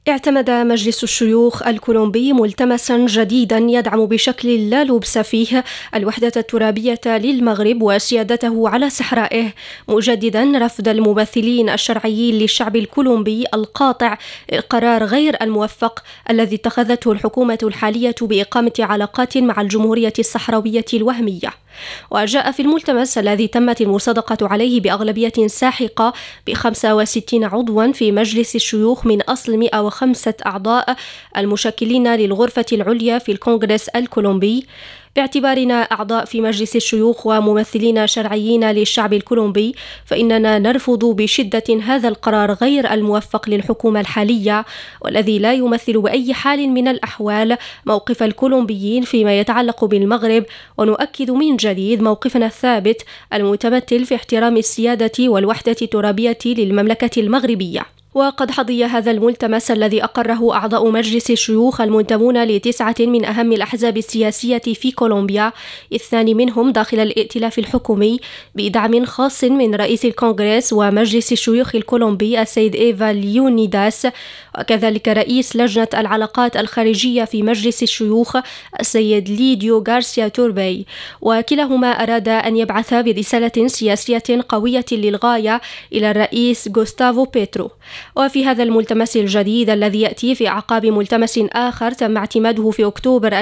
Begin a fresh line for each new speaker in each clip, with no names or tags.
اعتمد مجلس الشيوخ الكولومبي ملتمسا جديدا يدعم بشكل لا لبس فيه الوحدة الترابية للمغرب وسيادته على صحرائه، مجددا رفض الممثلين الشرعيين للشعب الكولومبي القاطع القرار غير الموفق الذي اتخذته الحكومة الحالية بإقامة علاقات مع الجمهورية الصحراوية الوهمية. وجاء في الملتمس الذي تمت المصادقة عليه بأغلبية ساحقة ب65 عضوا في مجلس الشيوخ من أصل 105 أعضاء المشكلين للغرفة العليا في الكونغرس الكولومبي، باعتبارنا أعضاء في مجلس الشيوخ وممثلين شرعيين للشعب الكولومبي، فإننا نرفض بشدة هذا القرار غير الموفق للحكومة الحالية، والذي لا يمثل بأي حال من الأحوال موقف الكولومبيين فيما يتعلق بالمغرب، ونؤكد من جديد موقفنا الثابت المتمثل في احترام السيادة والوحدة الترابية للمملكة المغربية. وقد حظي هذا الملتمس الذي أقره أعضاء مجلس الشيوخ المنتمون ل9 من أهم الأحزاب السياسية في كولومبيا، 2 منهم داخل الائتلاف الحكومي، بدعم خاص من رئيس الكونغرس ومجلس الشيوخ الكولومبي السيد إيفا ليونيداس، وكذلك رئيس لجنة العلاقات الخارجية في مجلس الشيوخ السيد ليديو غارسيا توربي، وكلاهما أراد أن يبعث برسالة سياسية قوية للغاية إلى الرئيس غوستافو بيترو. وفي هذا الملتمس الجديد الذي يأتي في أعقاب ملتمس آخر تم اعتماده في أكتوبر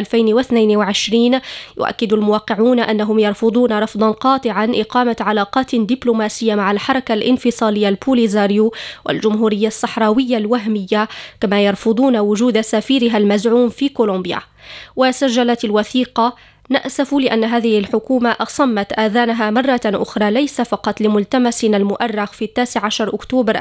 2022، يؤكد الموقعون أنهم يرفضون رفضا قاطعا إقامة علاقات دبلوماسية مع الحركة الانفصالية البوليزاريو والجمهورية الصحراوية الوهمية، كما يرفضون وجود سفيرها المزعوم في كولومبيا. وسجلت الوثيقة: نأسف لأن هذه الحكومة أصمت آذانها مرة أخرى ليس فقط لملتمسنا المؤرخ في 19 أكتوبر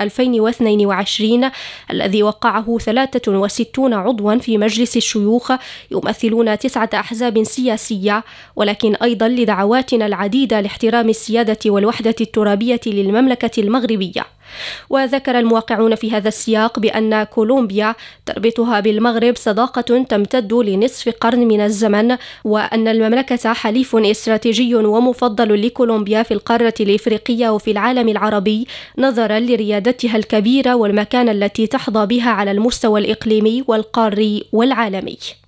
2022 الذي وقعه 63 عضوا في مجلس الشيوخ يمثلون 9 أحزاب سياسية، ولكن أيضا لدعواتنا العديدة لاحترام السيادة والوحدة الترابية للمملكة المغربية. وذكر الموقعون في هذا السياق بأن كولومبيا تربطها بالمغرب صداقة تمتد لنصف قرن من الزمن، وأن المملكة حليف استراتيجي ومفضل لكولومبيا في القارة الإفريقية وفي العالم العربي، نظرا لريادتها الكبيرة والمكانة التي تحظى بها على المستوى الإقليمي والقاري والعالمي.